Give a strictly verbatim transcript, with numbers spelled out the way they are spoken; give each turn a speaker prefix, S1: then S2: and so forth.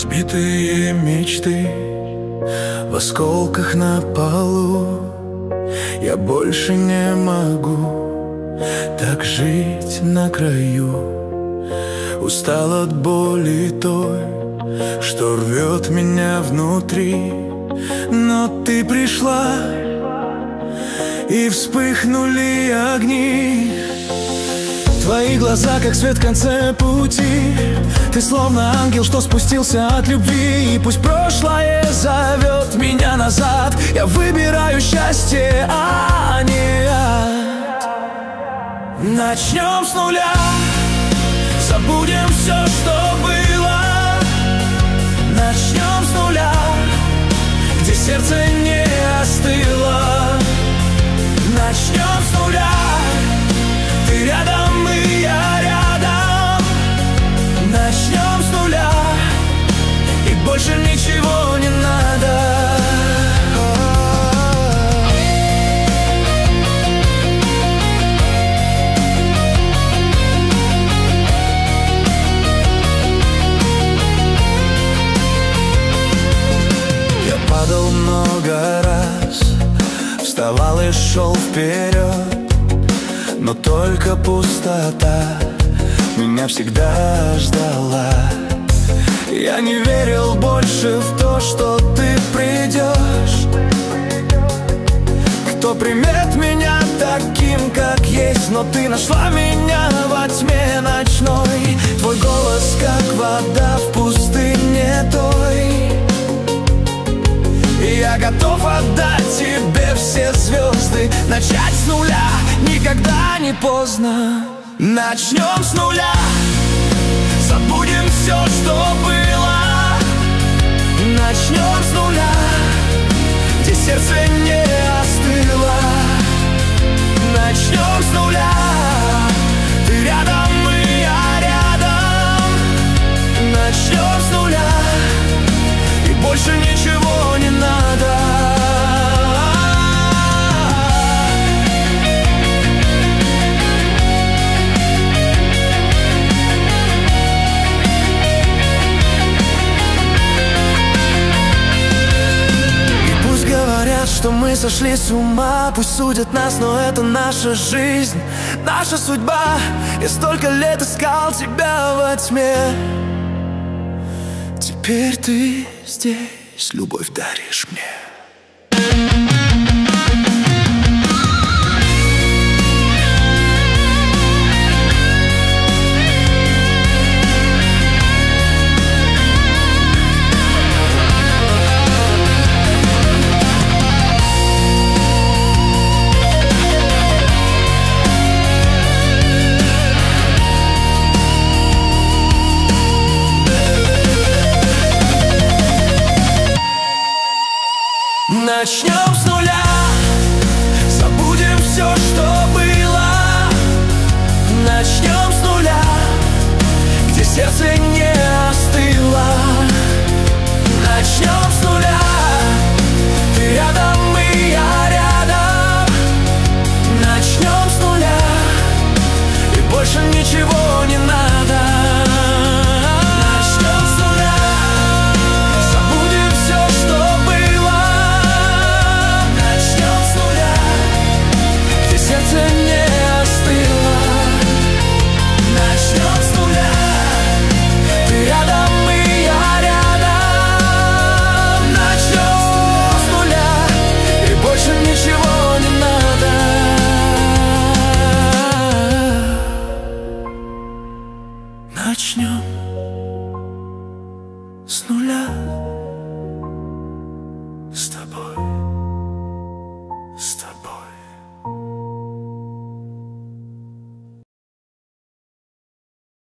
S1: Разбитые мечты в осколках на полу. Я больше не могу так жить на краю. Устал от боли той, что рвет меня внутри. Но ты пришла, и вспыхнули огни. Твои глаза, как свет в конце пути. Ты словно ангел, что спустился от любви. И пусть прошлое зовет меня назад, я выбираю счастье, а не ад. Начнем с нуля, забудем все, что было. Начнем с нуля, где сердце не остыло. Начнем с нуля, ты рядом, и я рядом. Начнем с нуля, и больше ничего не надо. Я падал много раз, вставал и шел вперед, но только пустота меня всегда ждала. Я не верил больше в то, что ты придешь. Кто примет меня таким, как есть? Но ты нашла меня во тьме ночной. Твой голос, как вода в пустыне той. И я готов отдать тебе все звезды. Начать с нуля, никогда не поздно. Начнем с нуля, забудем все, что было. Начнем с нуля, где сердце не остыло. Начнем с нуля, ты рядом, и я рядом. Начнем с нуля, и больше ничего не надо. Что мы сошли с ума, пусть судят нас, но это наша жизнь, наша судьба. Я столько лет искал тебя во тьме. Теперь ты здесь, любовь даришь мне. Начнем